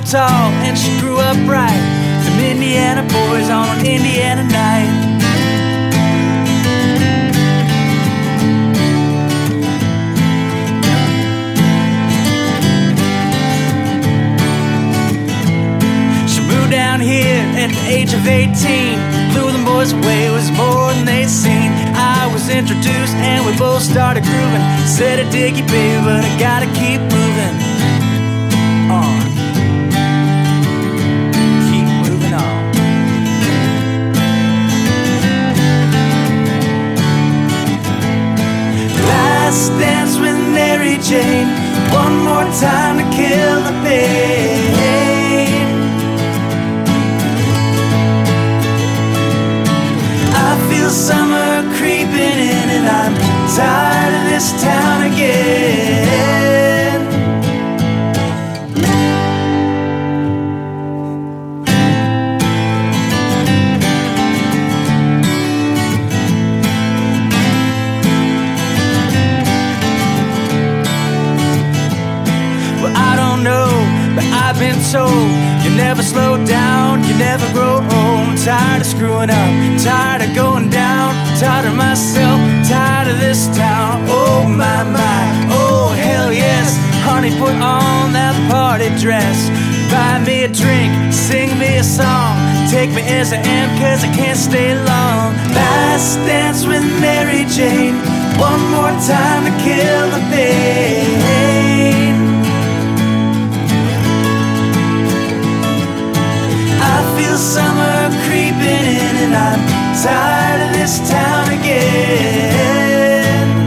tall and she grew up right. Some Indiana boys on an Indiana night. She moved down here at the age of 18. Blew them boys away, was more than they'd seen. I was introduced and we both started grooving. Said I dig you, baby, but I gotta keep moving on. Keep moving on. Last dance with Mary Jane. One more time to kill the pain. I feel summer creeping in and I'm tired of this town again. Well, I don't know, but I've been told you never slow down, you never grow old. I'm tired of screwing up, tired of going down, tired of myself, tired of this town. Oh my, my, oh hell yes. Honey, put on that party dress. Buy me a drink, sing me a song. Take me as I am, cause I can't stay long. Last dance with Mary Jane. One more time to kill the pain. I feel summer creeping in and I'm tired of this town again.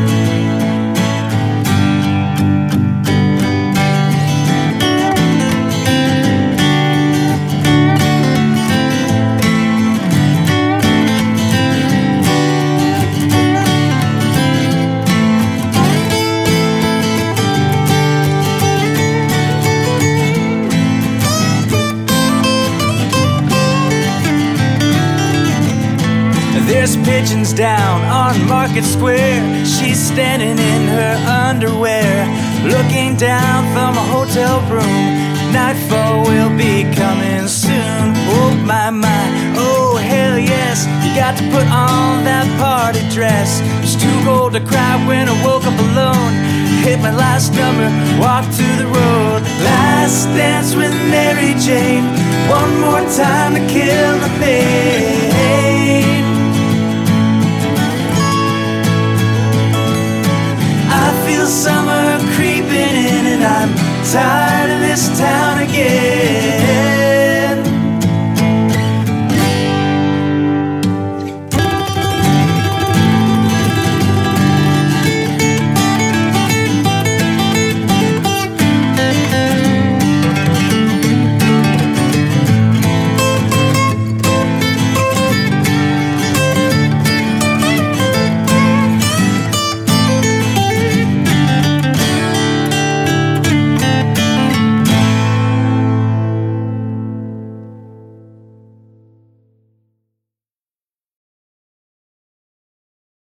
There's pigeons down on Market Square. She's standing in her underwear, looking down from a hotel room. Nightfall will be coming soon. Oh my, my, oh hell yes. You got to put on that party dress. It's too cold to cry when I woke up alone. Hit my last number, walked to the road. Last dance with Mary Jane. One more time to kill the pain. I feel summer creeping in and I'm tired of this town again.